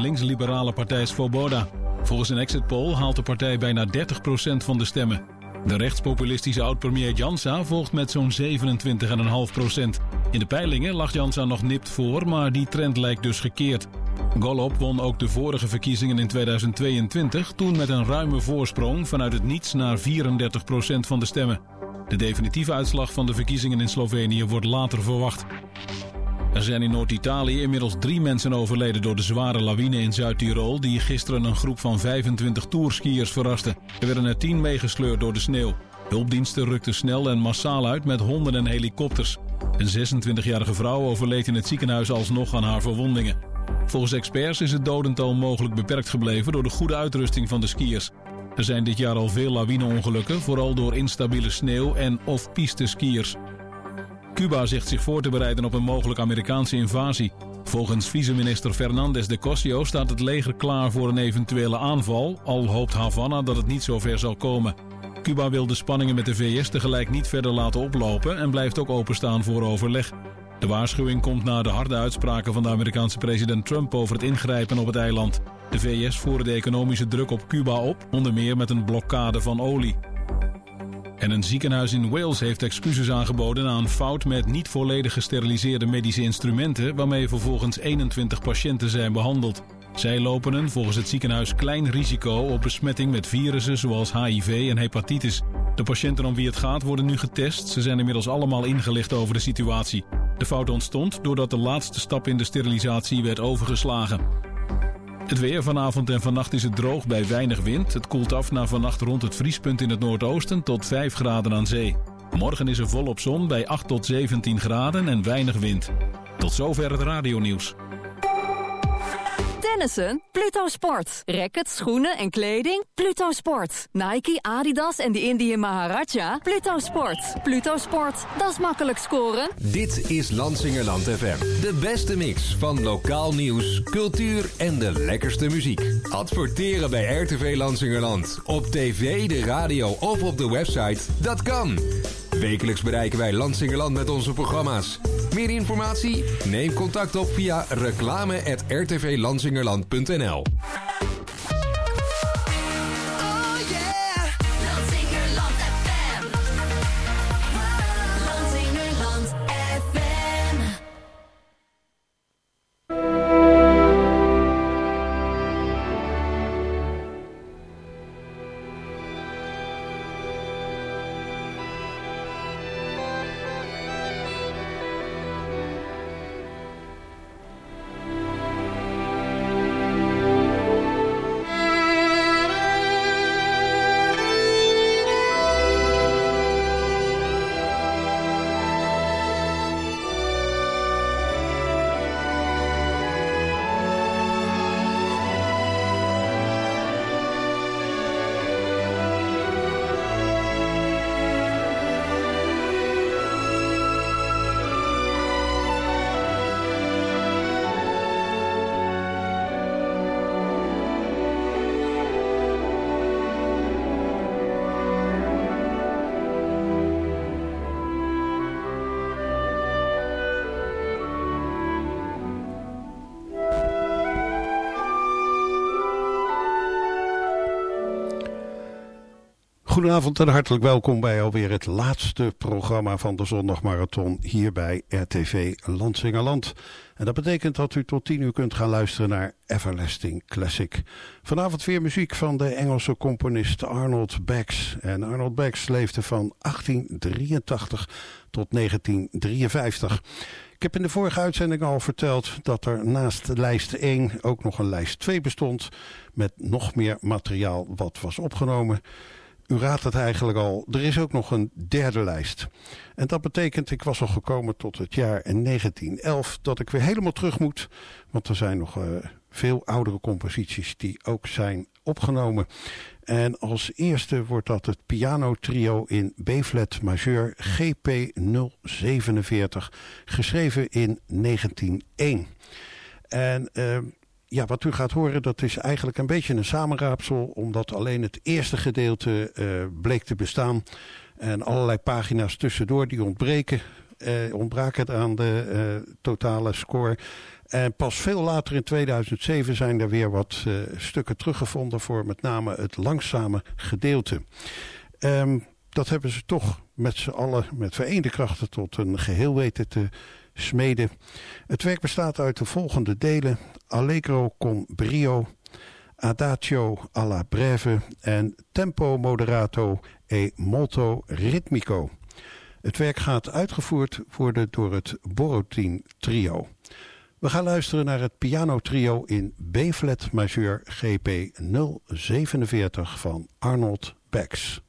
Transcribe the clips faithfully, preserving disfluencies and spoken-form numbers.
links-liberale partij Svoboda. Volgens een exit poll haalt de partij bijna dertig procent van de stemmen. De rechtspopulistische oud-premier Janša volgt met zo'n zevenentwintig komma vijf procent. In de peilingen lag Janša nog nipt voor, maar die trend lijkt dus gekeerd. Golob won ook de vorige verkiezingen in tweeduizend tweeëntwintig... toen met een ruime voorsprong vanuit het niets naar vierendertig procent van de stemmen. De definitieve uitslag van de verkiezingen in Slovenië wordt later verwacht. Er zijn in Noord-Italië inmiddels drie mensen overleden door de zware lawine in Zuid-Tirol... die gisteren een groep van vijfentwintig tourskiërs verraste. Er werden er tien meegesleurd door de sneeuw. Hulpdiensten rukten snel en massaal uit met honden en helikopters. Een zesentwintigjarige vrouw overleed in het ziekenhuis alsnog aan haar verwondingen. Volgens experts is het dodental mogelijk beperkt gebleven door de goede uitrusting van de skiërs. Er zijn dit jaar al veel lawineongelukken, vooral door instabiele sneeuw en off-piste skiërs. Cuba zegt zich voor te bereiden op een mogelijke Amerikaanse invasie. Volgens vice-minister Fernández de Cosio staat het leger klaar voor een eventuele aanval, al hoopt Havana dat het niet zo ver zal komen. Cuba wil de spanningen met de V S tegelijk niet verder laten oplopen en blijft ook openstaan voor overleg. De waarschuwing komt na de harde uitspraken van de Amerikaanse president Trump over het ingrijpen op het eiland. De V S voerde de economische druk op Cuba op, onder meer met een blokkade van olie. En een ziekenhuis in Wales heeft excuses aangeboden na een fout met niet volledig gesteriliseerde medische instrumenten, waarmee vervolgens eenentwintig patiënten zijn behandeld. Zij lopen een volgens het ziekenhuis klein risico op besmetting met virussen zoals H I V en hepatitis. De patiënten om wie het gaat worden nu getest. Ze zijn inmiddels allemaal ingelicht over de situatie. De fout ontstond doordat de laatste stap in de sterilisatie werd overgeslagen. Het weer vanavond en vannacht is het droog bij weinig wind. Het koelt af naar vannacht rond het vriespunt in het noordoosten tot vijf graden aan zee. Morgen is er volop zon bij acht tot zeventien graden en weinig wind. Tot zover het radionieuws. Tennissen? Pluto Sport. Rackets, schoenen en kleding? Pluto Sport. Nike, Adidas en de Indian Maharaja? Pluto Sport. Pluto Sport. Dat is makkelijk scoren. Dit is Lansingerland F M. De beste mix van lokaal nieuws, cultuur en de lekkerste muziek. Adverteren bij R T V Lansingerland. Op tv, de radio of op de website. Dat kan. Wekelijks bereiken wij Lansingerland met onze programma's. Meer informatie? Neem contact op via reclame at r t v lansingerland punt n l. Goedenavond en hartelijk welkom bij alweer het laatste programma van de Zondagmarathon hier bij R T V Lansingerland. En dat betekent dat u tot tien uur kunt gaan luisteren naar Everlasting Classic. Vanavond weer muziek van de Engelse componist Arnold Bax. En Arnold Bax leefde van achttien drieëntachtig tot negentien drieënvijftig. Ik heb in de vorige uitzending al verteld dat er naast lijst één ook nog een lijst twee bestond met nog meer materiaal wat was opgenomen. U raadt het eigenlijk al, er is ook nog een derde lijst. En dat betekent, ik was al gekomen tot het jaar negentien elf, dat ik weer helemaal terug moet. Want er zijn nog uh, veel oudere composities die ook zijn opgenomen. En als eerste wordt dat het pianotrio in B-flat majeur G P nul zevenenveertig, geschreven in negentien één. En Uh, Ja, wat u gaat horen, dat is eigenlijk een beetje een samenraapsel, omdat alleen het eerste gedeelte uh, bleek te bestaan. En allerlei pagina's tussendoor die ontbreken. uh, ontbrak het aan de uh, totale score. En pas veel later in tweeduizend zeven zijn er weer wat uh, stukken teruggevonden voor met name het langzame gedeelte. Um, dat hebben ze toch met z'n allen, met vereende krachten tot een geheel weten te smeden. Het werk bestaat uit de volgende delen: Allegro con brio, Adagio alla breve en Tempo moderato e molto ritmico. Het werk gaat uitgevoerd worden door het Borodin Trio. We gaan luisteren naar het pianotrio in B-flat majeur G P nul zevenenveertig van Arnold Bax.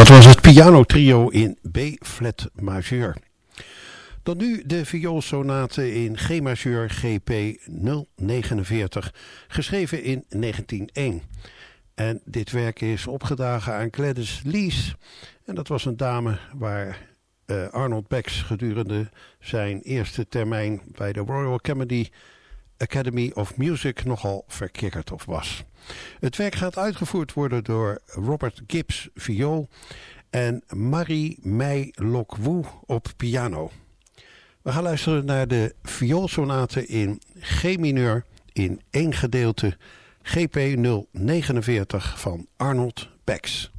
Dat was het pianotrio in B-flat majeur. Dan nu de vioolsonate in G-majeur G P nul negenenveertig, geschreven in negentien één. En dit werk is opgedragen aan Gladys Lees. En dat was een dame waar uh, Arnold Bax gedurende zijn eerste termijn bij de Royal Academy, Academy of Music nogal verkikkerd op was. Het werk gaat uitgevoerd worden door Robert Gibbs viool en Marie Mei Lok Wu op piano. We gaan luisteren naar de vioolsonate in G mineur in één gedeelte G P nul negenenveertig van Arnold Bax.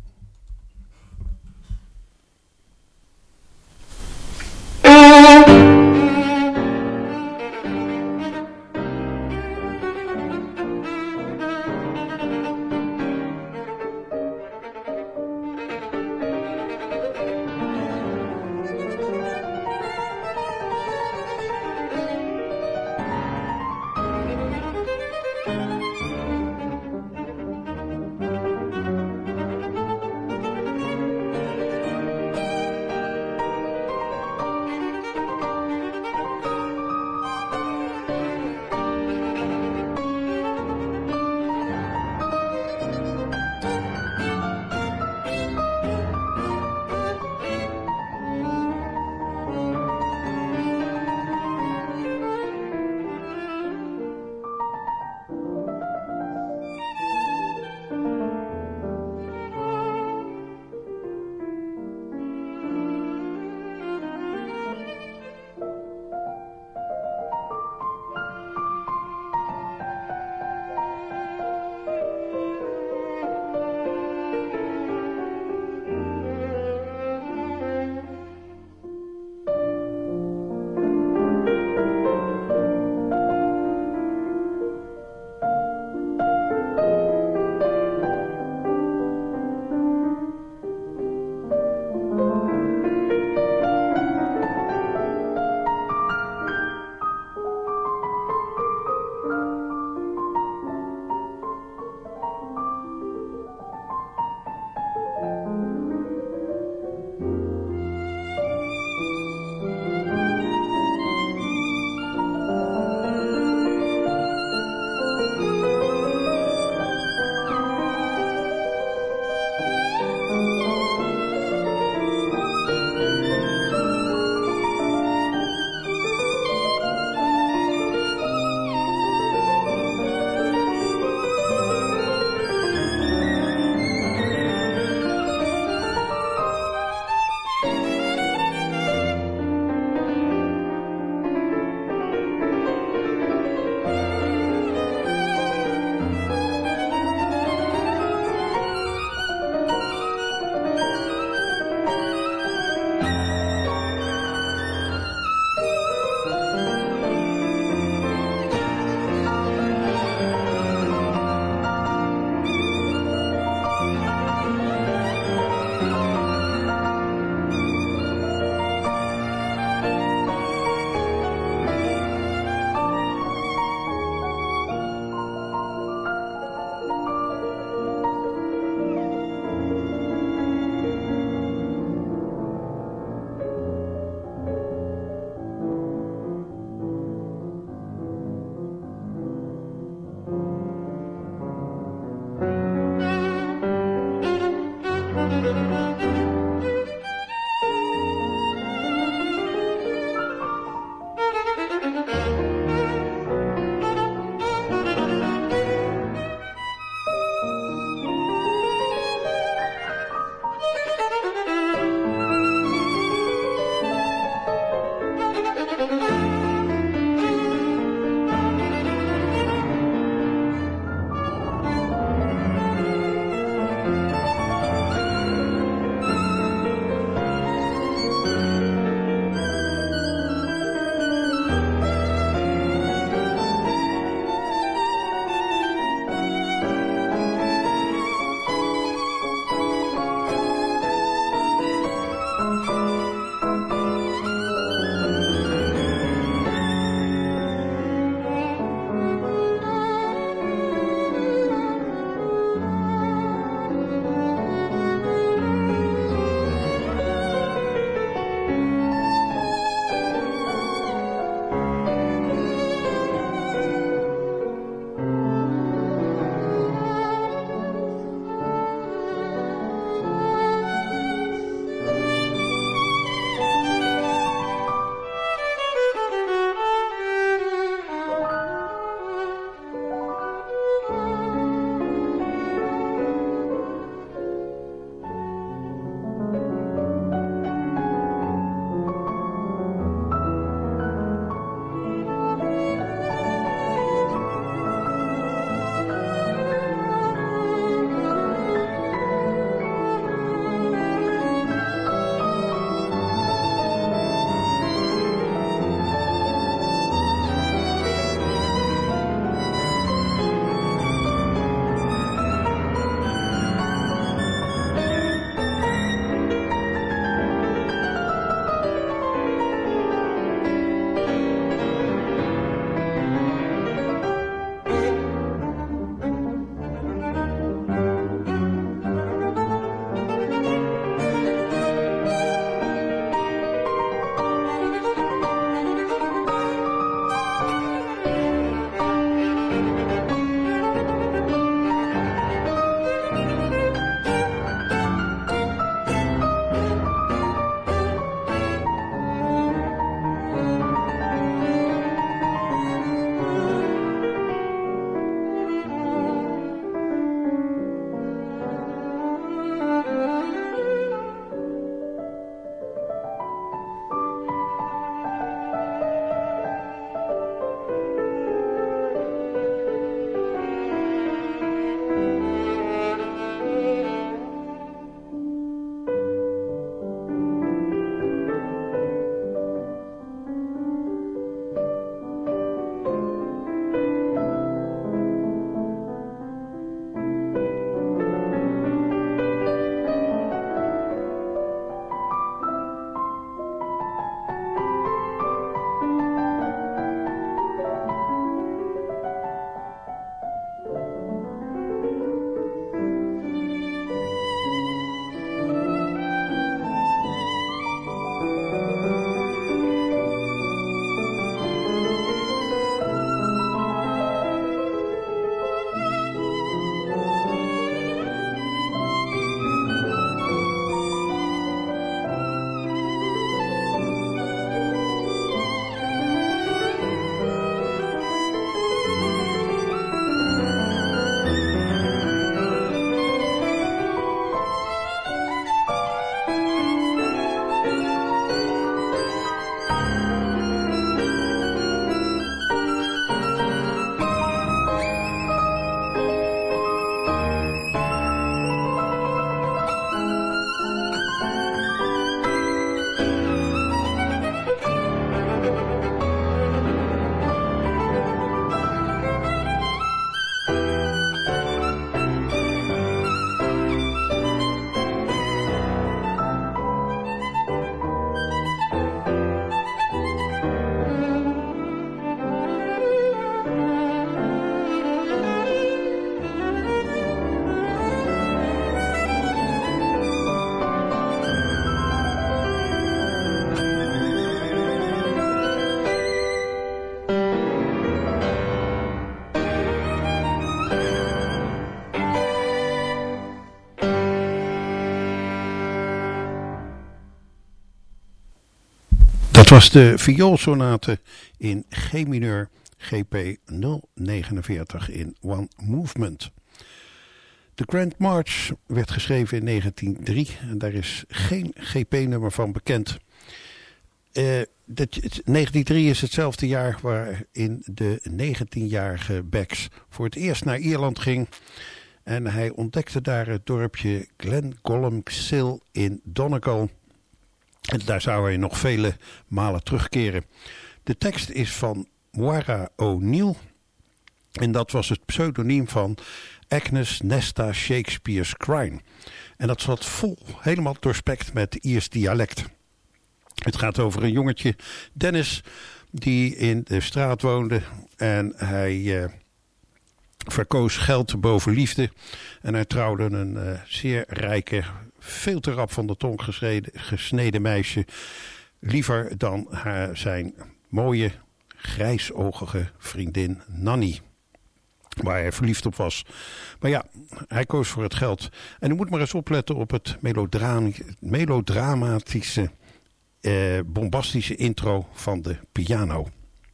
Dat was de vioolsonate in G mineur G P nul negenenveertig in One Movement. De Grand March werd geschreven in negentien nul drie en daar is geen G P-nummer van bekend. Uh, negentien nul drie is hetzelfde jaar waarin de negentienjarige Becks voor het eerst naar Ierland ging. En hij ontdekte daar het dorpje Glencolmcille in Donegal. En daar zou hij nog vele malen terugkeren. De tekst is van Moira O'Neill. En dat was het pseudoniem van Agnes Nesta Shakespeare's Crine. En dat zat vol, helemaal doorspekt met Iers dialect. Het gaat over een jongetje, Dennis, die in de straat woonde. En hij uh, verkoos geld boven liefde. En hij trouwde een uh, zeer rijke, veel te rap van de tong gesneden, gesneden meisje. Liever dan haar, zijn mooie, grijsogige vriendin Nanny. Waar hij verliefd op was. Maar ja, hij koos voor het geld. En u moet maar eens opletten op het melodra- melodramatische, eh, bombastische intro van de piano.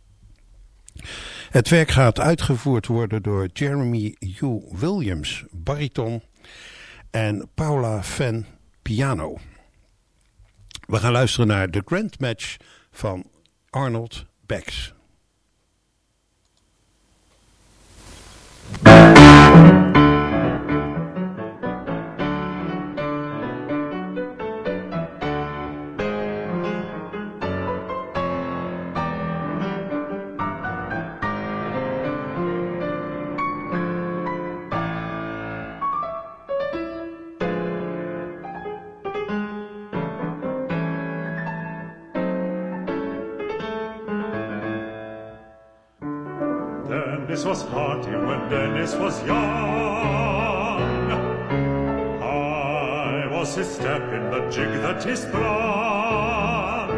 Het werk gaat uitgevoerd worden door Jeremy Hugh Williams, bariton, en Paula Fenn, piano. We gaan luisteren naar The Grand Match van Arnold Becks. Dennis was hearty when Dennis was young. High was his step in the jig that he sprung.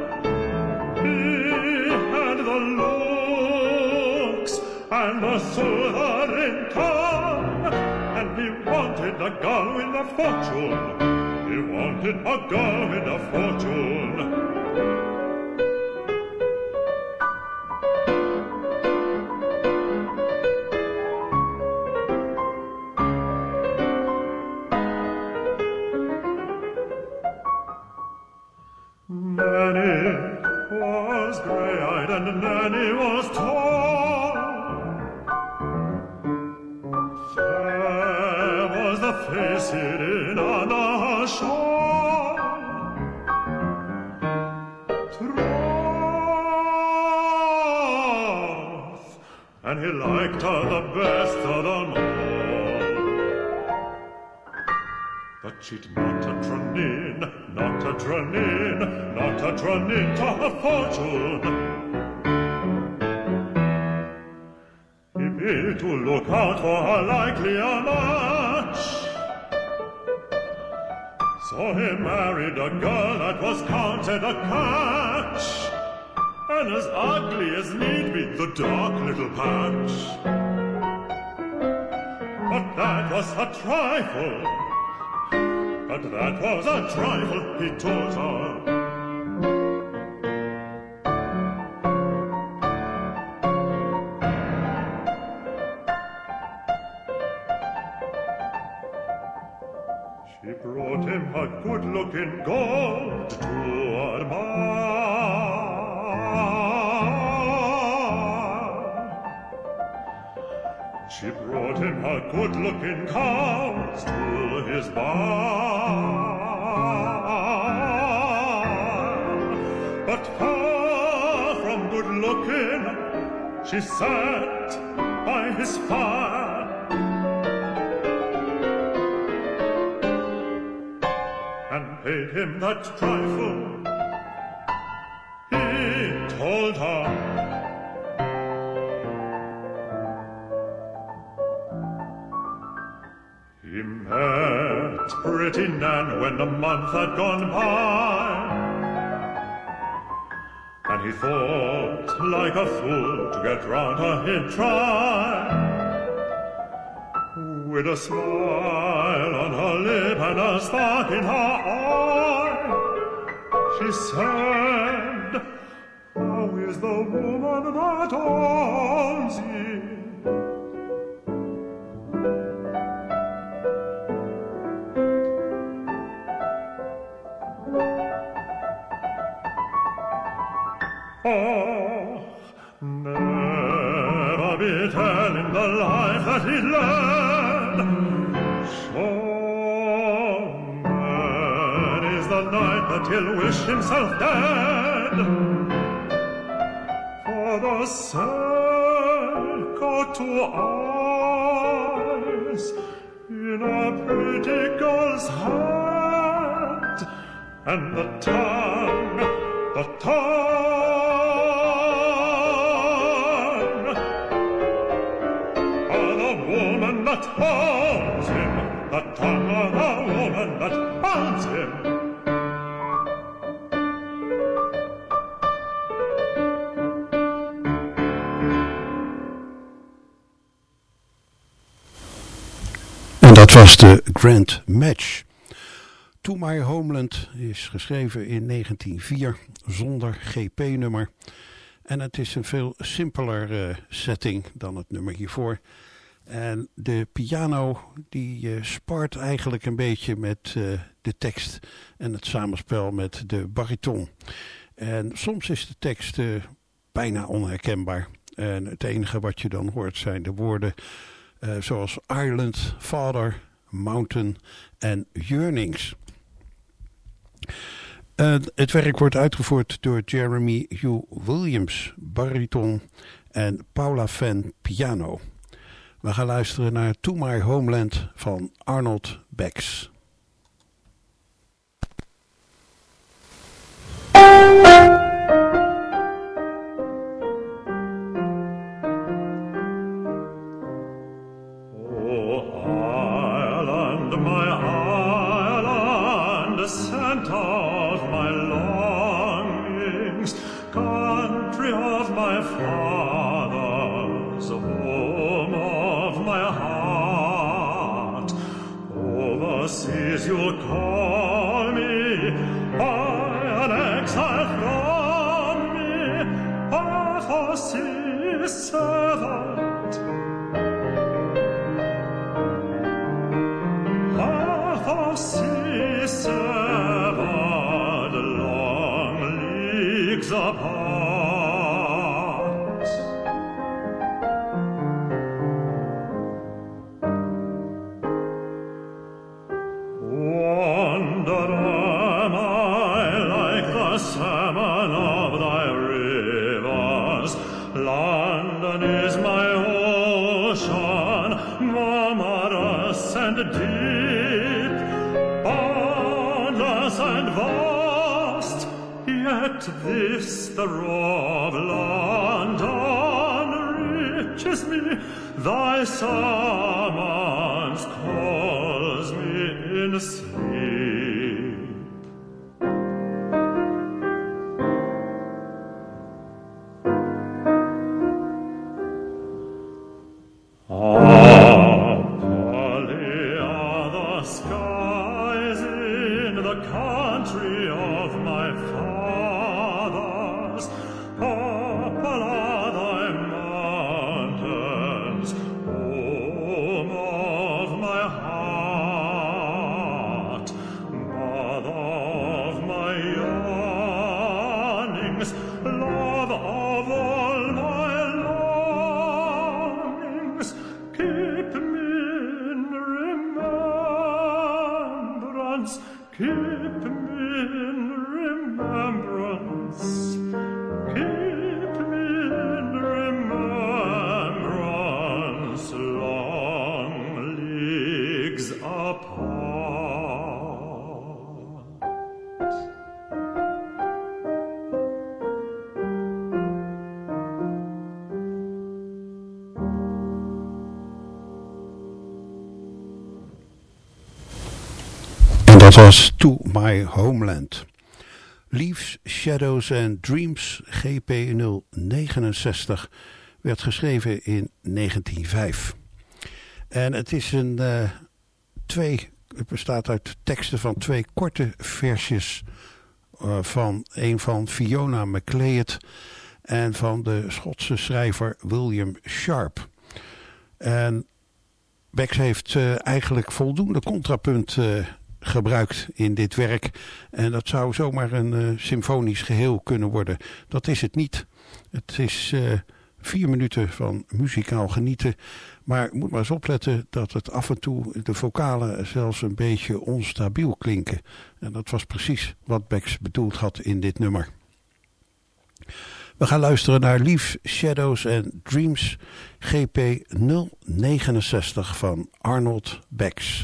He had the looks and the southern tongue, and he wanted a girl with a fortune. He wanted a girl with a fortune. Nanny was grey-eyed and Nanny was tall. Fair was the face hidden on a shawl. Troth, and he liked her the best of them all. But she'd not a tronin, not a tronin, not a tronin to her fortune. He bid to look out for her likely a match. So he married a girl that was counted a catch, and as ugly as need be, the dark little patch. But that was a trifle. But that was a trifle, he told her. She brought him a good-looking gold to admire. She brought him a good-looking cows to his barn. But far from good-looking, she sat by his fire. And paid him that trifle. He told her. He met pretty Nan when the month had gone by, and he thought like a fool to get round her he'd try. With a smile on her lip and a spark in her eye, she said, the woman that owns it. Oh, never be telling the life that he led. So mad is the night that he'll wish himself dead. For the sake of two eyes in a pretty girl's hand, and the tongue, the tongue of the woman that holds him, the tongue of the woman that holds him. En dat was de Grand Match. To My Homeland is geschreven in negentien nul vier zonder G P-nummer. En het is een veel simpeler uh, setting dan het nummer hiervoor. En de piano die uh, spart eigenlijk een beetje met uh, de tekst en het samenspel met de bariton. En soms is de tekst uh, bijna onherkenbaar. En het enige wat je dan hoort zijn de woorden uh, zoals Ireland, Father, Mountain en Yearnings. Uh, het werk wordt uitgevoerd door Jeremy Hugh Williams, bariton, en Paula Fenn, piano. We gaan luisteren naar To My Homeland van Arnold Becks. Seas you'll call me, I an exile from me, a foresee servant, a foresee servant, long leagues apart. Salmon of thy rivers, London is my ocean, murmurous and deep, boundless and vast, yet this the roar of London reaches me, thy summons calls me in sleep. Dat was To My Homeland. Leaves, Shadows and Dreams, G P nul negenenzestig, werd geschreven in negentien nul vijf. En het is een uh, twee, het bestaat uit teksten van twee korte versjes uh, van een van Fiona MacLeod en van de Schotse schrijver William Sharp. En Bex heeft uh, eigenlijk voldoende contrapunt uh, gebruikt in dit werk. En dat zou zomaar een uh, symfonisch geheel kunnen worden. Dat is het niet. Het is uh, vier minuten van muzikaal genieten. Maar moet maar eens opletten dat het af en toe de vocalen zelfs een beetje onstabiel klinken. En dat was precies wat Bex bedoeld had in dit nummer. We gaan luisteren naar Leaves, Shadows and Dreams, G P nul negenenzestig van Arnold Bex.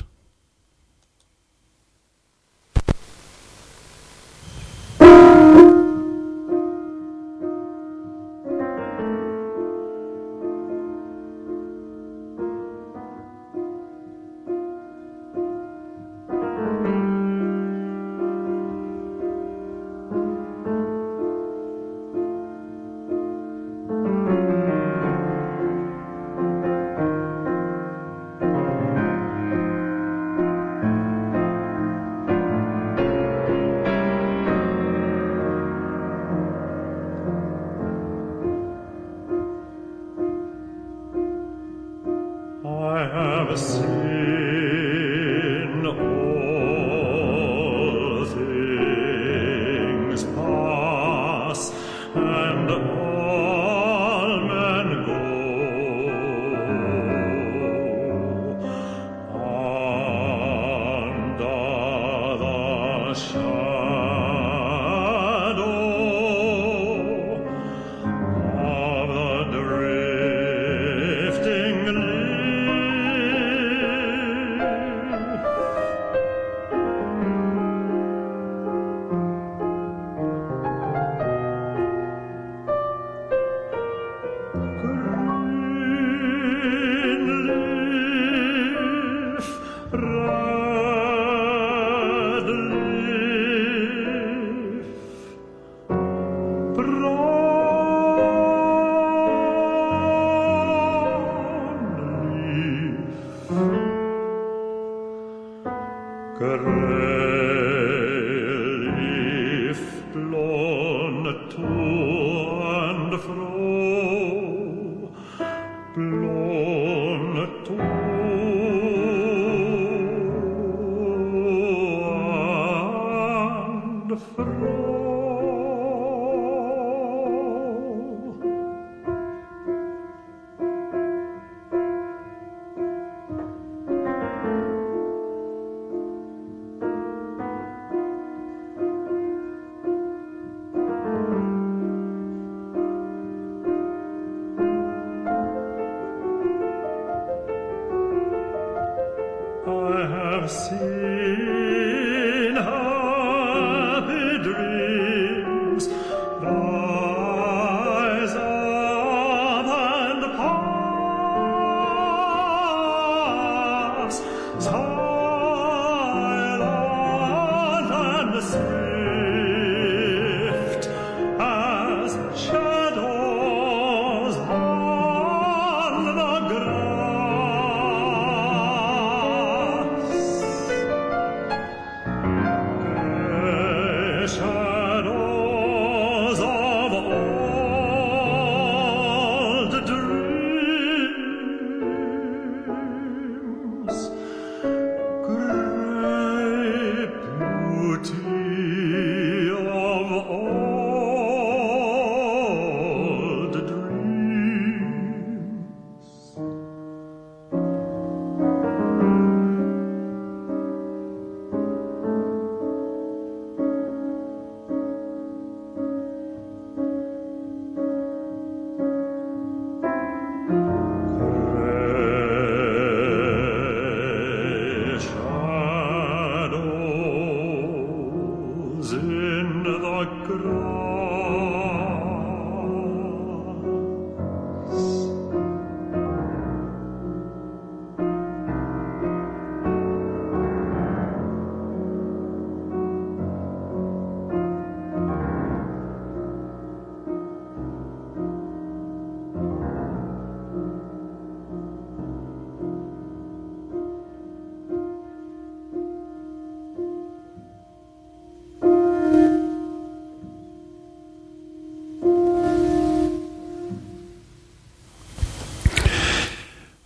Shadows on the grass.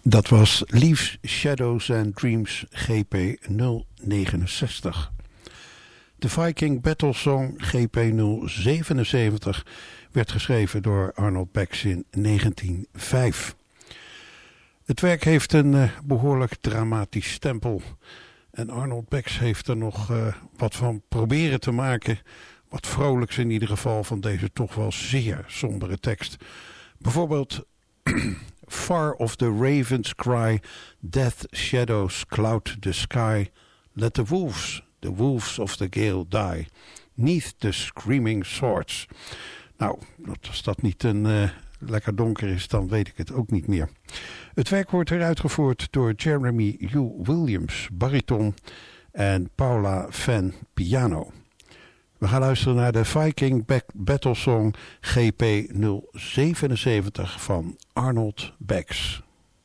Dat was Leaves, Shadows and Dreams G P nul negenenzestig. De Viking Battle Song G P nul zevenenzeventig werd geschreven door Arnold Becks in negentien nul vijf. Het werk heeft een uh, behoorlijk dramatisch stempel. En Arnold Becks heeft er nog uh, wat van proberen te maken. Wat vrolijks in ieder geval van deze toch wel zeer sombere tekst. Bijvoorbeeld Far of the ravens cry, death shadows cloud the sky. Let the wolves, the wolves of the gale die, neath the screaming swords. Nou, als dat niet een uh, lekker donker is, dan weet ik het ook niet meer. Het werk wordt weer uitgevoerd door Jeremy Hugh Williams, bariton, en Paula Fan, piano. We gaan luisteren naar de Viking Battle Song G P nul zevenenzeventig van Arnold Becks.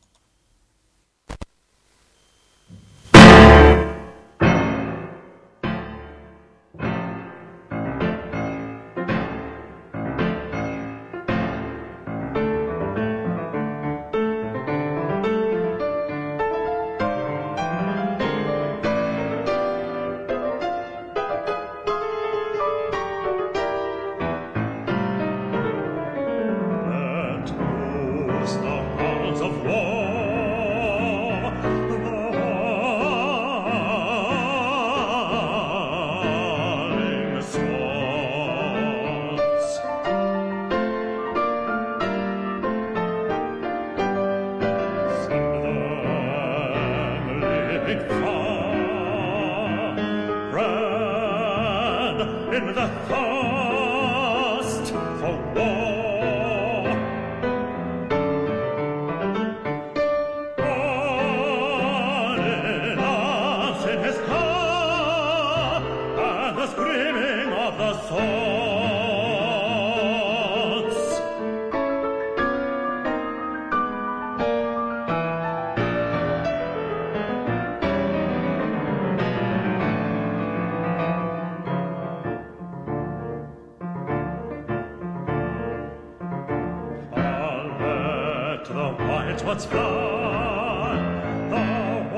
What's gone? The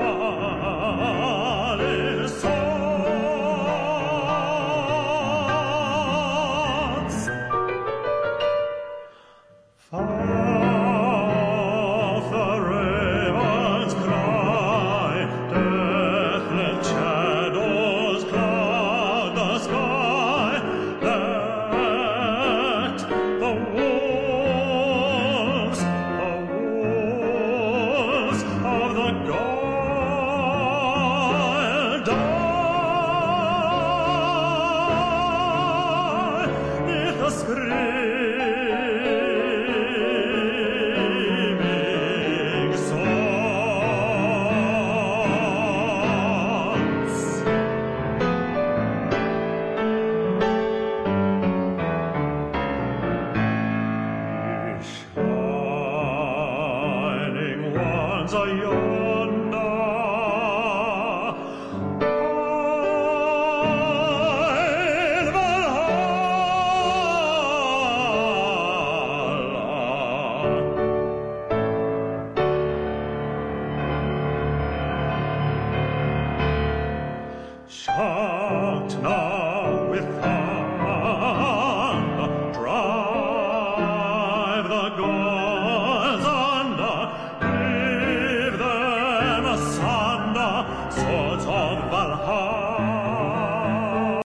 wall is swords. Far the ravens cry, death-lit shadows cloud the sky. Let the wolves, the wolves of the Gael die, 'neath the screaming swords. Shining ones are yonder, in Valhalla. Shout now